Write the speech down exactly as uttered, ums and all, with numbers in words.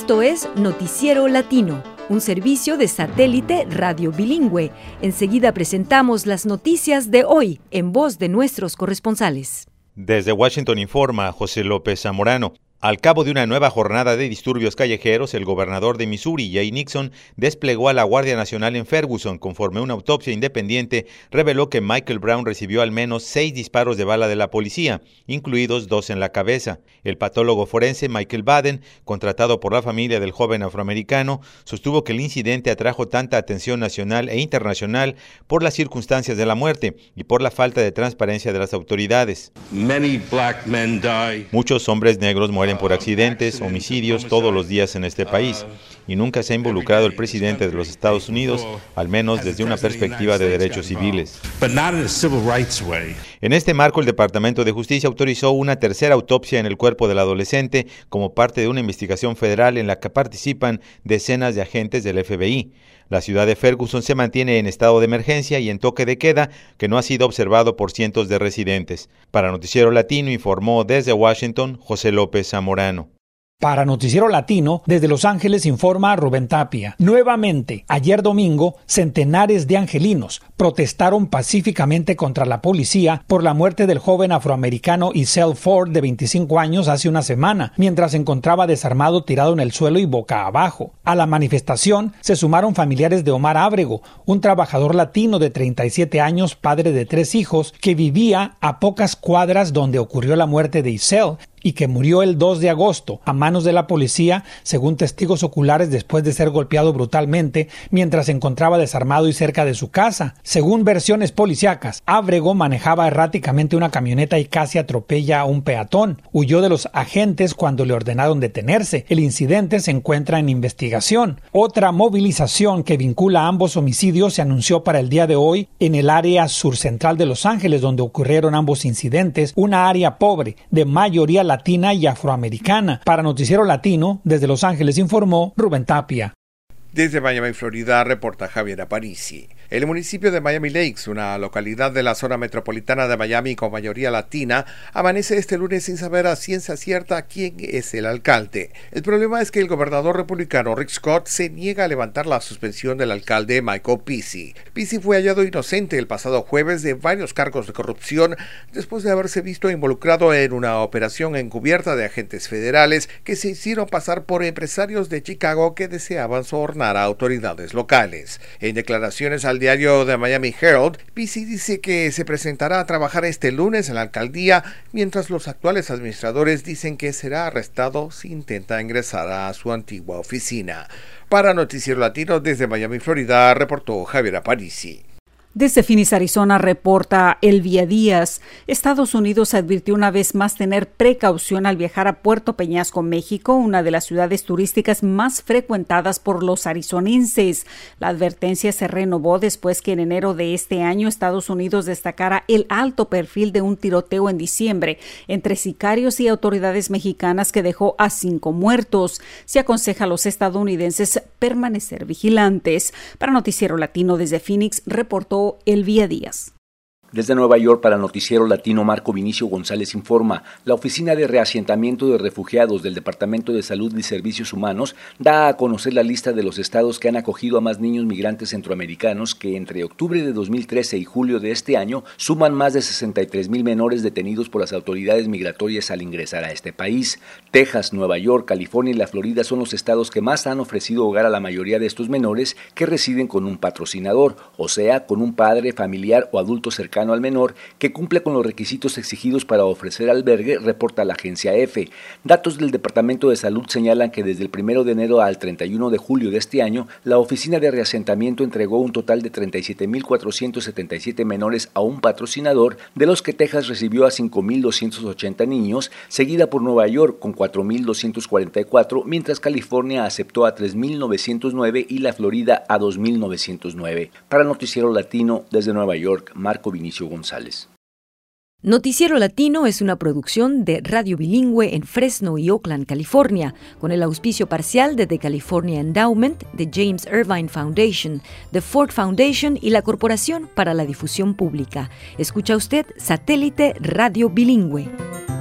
Esto es Noticiero Latino, un servicio de satélite radio bilingüe. Enseguida presentamos las noticias de hoy en voz de nuestros corresponsales. Desde Washington informa José López Zamorano. Al cabo de una nueva jornada de disturbios callejeros, el gobernador de Missouri, Jay Nixon, desplegó a la Guardia Nacional en Ferguson, conforme una autopsia independiente reveló que Michael Brown recibió al menos seis disparos de bala de la policía, incluidos dos en la cabeza. El patólogo forense Michael Baden, contratado por la familia del joven afroamericano, sostuvo que el incidente atrajo tanta atención nacional e internacional por las circunstancias de la muerte y por la falta de transparencia de las autoridades. Many black men die. Muchos hombres negros mueren por accidentes, homicidios todos los días en este país, y nunca se ha involucrado el presidente de los Estados Unidos, al menos desde una perspectiva de derechos civiles. En este marco, el Departamento de Justicia autorizó una tercera autopsia en el cuerpo del adolescente como parte de una investigación federal en la que participan decenas de agentes del F B I. La ciudad de Ferguson se mantiene en estado de emergencia y en toque de queda, que no ha sido observado por cientos de residentes. Para Noticiero Latino informó desde Washington José López Zamorano. Para Noticiero Latino, desde Los Ángeles informa Rubén Tapia. Nuevamente, ayer domingo, centenares de angelinos protestaron pacíficamente contra la policía por la muerte del joven afroamericano Isel Ford, de veinticinco años, hace una semana, mientras se encontraba desarmado tirado en el suelo y boca abajo. A la manifestación se sumaron familiares de Omar Ábrego, un trabajador latino de treinta y siete años, padre de tres hijos, que vivía a pocas cuadras donde ocurrió la muerte de Isel y que murió el dos de agosto a manos de la policía, según testigos oculares, después de ser golpeado brutalmente mientras se encontraba desarmado y cerca de su casa. Según versiones policíacas, Ábrego manejaba erráticamente una camioneta y casi atropella a un peatón. Huyó de los agentes cuando le ordenaron detenerse. El incidente se encuentra en investigación. Otra movilización que vincula ambos homicidios se anunció para el día de hoy en el área surcentral de Los Ángeles, donde ocurrieron ambos incidentes, una área pobre, de mayoría latina y afroamericana. Para Noticiero Latino, desde Los Ángeles informó Rubén Tapia. Desde Miami, Florida, reporta Javier Aparici. El municipio de Miami Lakes, una localidad de la zona metropolitana de Miami con mayoría latina, amanece este lunes sin saber a ciencia cierta quién es el alcalde. El problema es que el gobernador republicano Rick Scott se niega a levantar la suspensión del alcalde Michael Pici. Pici fue hallado inocente el pasado jueves de varios cargos de corrupción después de haberse visto involucrado en una operación encubierta de agentes federales que se hicieron pasar por empresarios de Chicago que deseaban sobornar a autoridades locales. En declaraciones al diario The Miami Herald, Pici dice que se presentará a trabajar este lunes en la alcaldía, mientras los actuales administradores dicen que será arrestado si intenta ingresar a su antigua oficina. Para Noticiero Latino desde Miami, Florida, reportó Javier Aparici. Desde Phoenix, Arizona, reporta Elvia Díaz. Estados Unidos advirtió una vez más tener precaución al viajar a Puerto Peñasco, México, una de las ciudades turísticas más frecuentadas por los arizonenses. La advertencia se renovó después que en enero de este año Estados Unidos destacara el alto perfil de un tiroteo en diciembre entre sicarios y autoridades mexicanas que dejó a cinco muertos. Se aconseja a los estadounidenses permanecer vigilantes. Para Noticiero Latino desde Phoenix, reportó Elvia Díaz. Desde Nueva York para Noticiero Latino, Marco Vinicio González informa. La Oficina de Reasentamiento de Refugiados del Departamento de Salud y Servicios Humanos da a conocer la lista de los estados que han acogido a más niños migrantes centroamericanos que entre octubre de dos mil trece y julio de este año suman más de sesenta y tres mil menores detenidos por las autoridades migratorias al ingresar a este país. Texas, Nueva York, California y la Florida son los estados que más han ofrecido hogar a la mayoría de estos menores que residen con un patrocinador, o sea, con un padre, familiar o adulto cercano al menor que cumple con los requisitos exigidos para ofrecer albergue, reporta la agencia EFE. Datos del Departamento de Salud señalan que desde el primero de enero al treinta y uno de julio de este año, la Oficina de Reasentamiento entregó un total de treinta y siete mil cuatrocientos setenta y siete menores a un patrocinador, de los que Texas recibió a cinco mil doscientos ochenta niños, seguida por Nueva York con cuatro mil doscientos cuarenta y cuatro, mientras California aceptó a tres mil novecientos nueve y la Florida a dos mil novecientos nueve. Para Noticiero Latino, desde Nueva York, Marco Vinicio González. Noticiero Latino es una producción de Radio Bilingüe en Fresno y Oakland, California, con el auspicio parcial de The California Endowment, de James Irvine Foundation, The Ford Foundation y la Corporación para la Difusión Pública. Escucha usted Satélite Radio Bilingüe.